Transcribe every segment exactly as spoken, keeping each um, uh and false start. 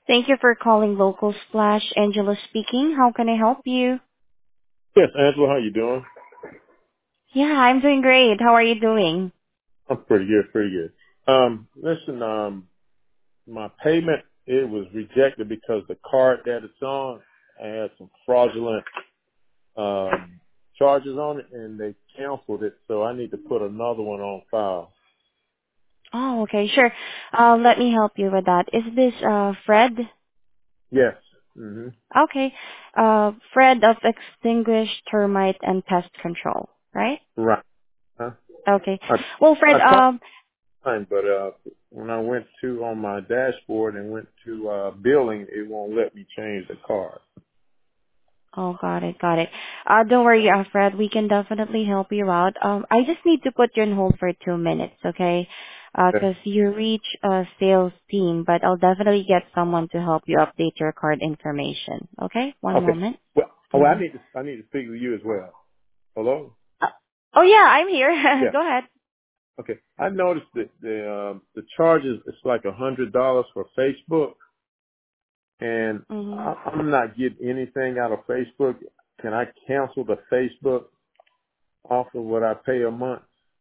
Thank you for calling Local Splash. Angela speaking. How can I help you? Yes, Angela, how you doing? Yeah, I'm doing great. How are you doing? I'm pretty good, pretty good. Um, listen, um, my payment, it was rejected because the card that it's on had some fraudulent um, charges on it, and they canceled it, so I need to put another one on file. Oh, okay, sure. Uh, let me help you with that. Is this uh Fred? Yes. hmm Okay. Uh, Fred of Extinguished Termite and Pest Control, right? Right. Huh? Okay. I, Well, I Fred, tried, um, fine, but uh, when I went to on my dashboard and went to uh, billing, it won't let me change the card. oh, got it, got it. Uh, don't worry, uh, Fred. We can definitely help you out. Um, I just need to put you on hold for two minutes, okay? Uh Okay. 'cause you reach a sales team, but I'll definitely get someone to help you update your card information. Okay? One Okay. moment. Well, oh, I Mm-hmm. need to I need to speak with you as well. Hello. Uh, oh yeah, I'm here. Yeah. Go ahead. Okay. I noticed that the um, the charges it's like a hundred dollars for Facebook, and Mm-hmm. I, I'm not getting anything out of Facebook. Can I cancel the Facebook off of what I pay a month?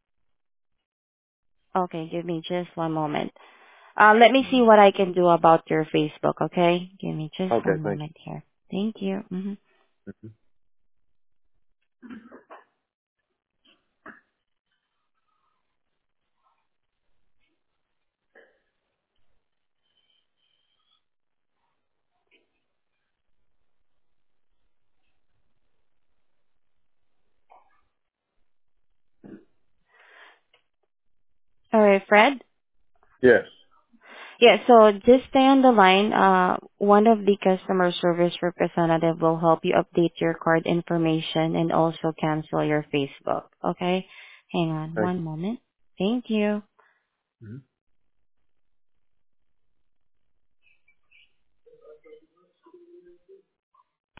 Okay, give me just one moment. Uh, let me see Mhm. what I can do about your Facebook, okay? Give me just Okay. one Thank moment here. Thank you. Mm-hmm. you. All right, Fred? Yes. Yeah, so just stay on the line. Uh, one of the customer service representative will help you update your card information and also cancel your Facebook. Okay? Hang on Thank one moment. Thank you. you. Mhm.